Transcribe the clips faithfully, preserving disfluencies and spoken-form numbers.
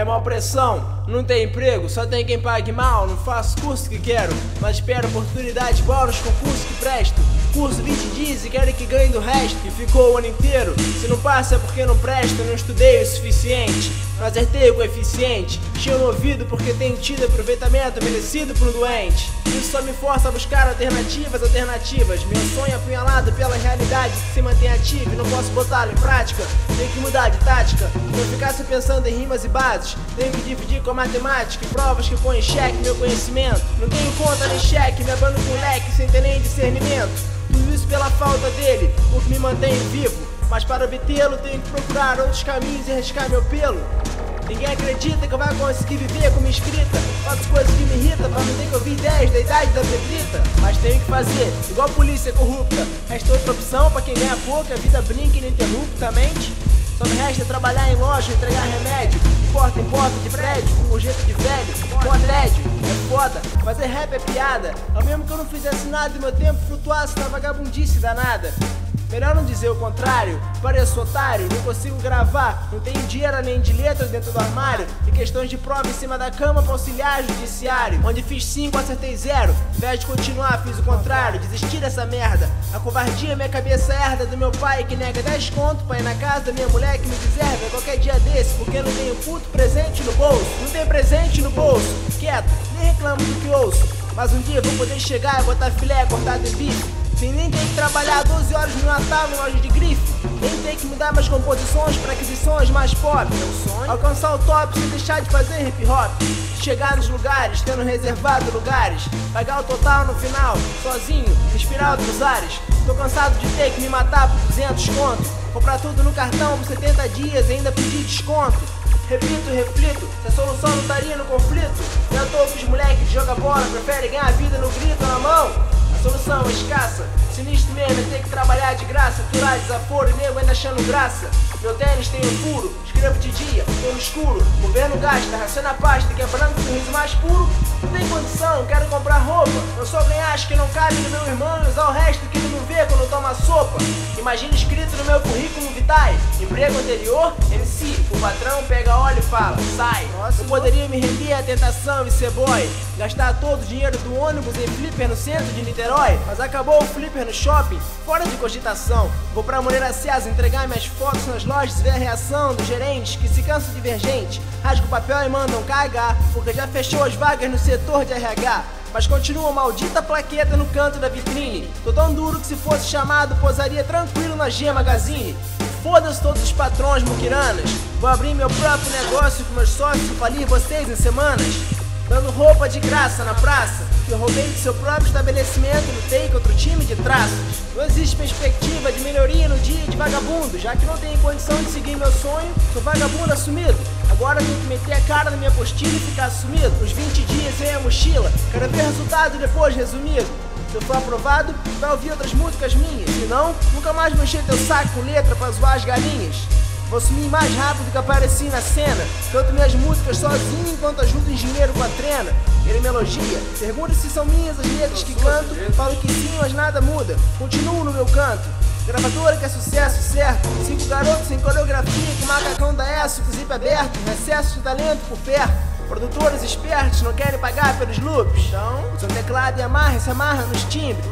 É mó pressão, não tem emprego, só tem quem pague mal. Não faço curso que quero, mas espero oportunidade igual nos concursos que presto. Curso vinte dias e quero que ganhe do resto. Que ficou o ano inteiro, se não passa é porque não presta. Não estudei o suficiente, não acertei o coeficiente. Tinha no ouvido porque tenho tido aproveitamento merecido por um doente. Isso só me força a buscar alternativas, alternativas. Meu sonho apunhalado pela realidade que se mantém ativo e não posso botá-lo em prática. Tenho que mudar de tática, não ficar só pensando em rimas e bases. Tenho que dividir com a matemática e provas que põem em xeque meu conhecimento. Não tenho conta nem cheque, me abano com leque sem ter nem discernimento. Tudo isso pela falta dele, o que me mantém vivo. Mas para obtê-lo tenho que procurar outros caminhos e arriscar meu pelo. Ninguém acredita que eu vou conseguir viver como escrita. Faço coisas que me irritam pra não ter que ouvir dez da idade da pedrita. Mas tenho que fazer, igual polícia corrupta. Resta outra opção pra quem ganha pouco, a vida brinca ininterruptamente. Só me resta trabalhar em loja, entregar remédio, de porta em porta de prédio, com um jeito de velho, com adrédio. É foda, fazer rap é piada. Ao mesmo que eu não fizesse nada e meu tempo flutuasse na vagabundice danada. Melhor não dizer o contrário, pareço otário, não consigo gravar, não tenho dinheiro nem de letras dentro do armário. E questões de prova em cima da cama pra auxiliar judiciário. Onde fiz cinco, acertei zero, ao invés de continuar fiz o contrário, desisti dessa merda. A covardia minha cabeça herda do meu pai que nega dez conto pra ir na casa da minha mulher que me deserva qualquer dia desse. Porque não tenho puto presente no bolso, não tem presente no bolso. Quieto, nem reclamo do que ouço, mas um dia vou poder chegar e botar filé cortado em bife. Sem nem ter que trabalhar doze horas no Natal em loja de grife. Nem ter que mudar minhas composições para aquisições mais pop. Meu sonho, alcançar o top sem deixar de fazer hip hop. Chegar nos lugares, tendo reservado lugares. Pagar o total no final, sozinho, respirar outros ares. Tô cansado de ter que me matar por duzentos conto. Comprar tudo no cartão por setenta dias e ainda pedir desconto. Repito e reflito, se a solução não estaria no conflito. Já à toa que os moleques que jogam bola preferem ganhar a vida no grito na mão. A solução é escassa, sinistro mesmo é ter que trabalhar de graça. Aturar desaforo e nego ainda achando graça. Meu tênis tem um furo, escrevo de dia, tô no escuro. Governo gasta, raciona a pasta, quebrando o sorriso mais puro. Não tem condição, quero comprar roupa. Eu só ganhar acho que não cabe no meu irmão e usar o resto que ele não vê quando toma sopa. Imagina escrito no meu currículo vitae: emprego anterior, M C. O patrão pega óleo e fala, sai. Nossa, eu poderia me render à tentação e ser boy, gastar todo o dinheiro do ônibus em flipper no centro de Niterói. Mas acabou o flipper no shopping, fora de cogitação. Vou pra Moreira César entregar minhas fotos nas lojas e ver a reação dos gerentes que se cansam de ver gente. Rasga o papel e mandam cagar, porque já fechou as vagas no setor de R H. Mas continua maldita plaqueta no canto da vitrine. Tô tão duro que se fosse chamado posaria tranquilo na G Magazine. Foda-se todos os patrões muquiranas. Vou abrir meu próprio negócio com meus sócios e falir vocês em semanas. Dando roupa de graça na praça, que eu roubei de seu próprio estabelecimento e lutei contra o time de traços. Não existe perspectiva de melhoria no dia de vagabundo, já que não tenho condição de seguir meu sonho, sou vagabundo assumido. Agora tenho que meter a cara na minha apostila e ficar sumido. Os vinte dias em a mochila, quero ver resultado depois resumido. Se eu for aprovado, vai ouvir outras músicas minhas. Se não, nunca mais vou encher teu saco com letra pra zoar as galinhas. Vou sumir mais rápido que apareci na cena. Canto minhas músicas sozinho enquanto ajudo o engenheiro com a trena. Ele me elogia, pergunta se são minhas as letras que canto. Falo que sim, mas nada muda, continuo no meu canto. Gravadora que é sucesso, certo? Cinco garotos sem coreografia, que macacão da ESSO com zip aberto. Excesso de talento por perto. Produtores espertos não querem pagar pelos loops. Então, usa um teclado e amarra e se amarra nos timbres.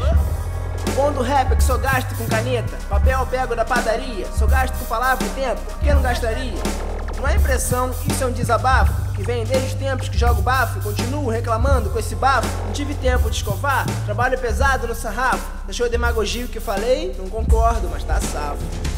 O bom do rap é que só gasto com caneta. Papel eu pego da padaria. Só gasto com palavra e tempo, por que não gastaria? Não é impressão, isso é um desabafo que vem desde os tempos que jogo bafo e continuo reclamando com esse bafo. Não tive tempo de escovar, trabalho pesado no sarrafo. Deixou demagogia o que falei? Não concordo, mas tá safo.